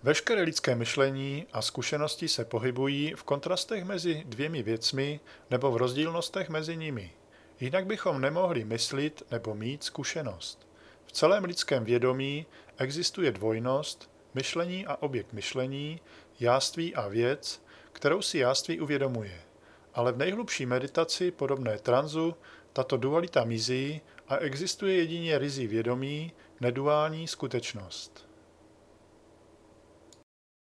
Veškeré lidské myšlení a zkušenosti se pohybují v kontrastech mezi dvěmi věcmi nebo v rozdílnostech mezi nimi. Jinak bychom nemohli myslit nebo mít zkušenost. V celém lidském vědomí existuje dvojnost, myšlení a objekt myšlení, jáství a věc, kterou si jáství uvědomuje. Ale v nejhlubší meditaci podobné transu tato dualita mizí a existuje jedině ryzí vědomí, neduální skutečnost.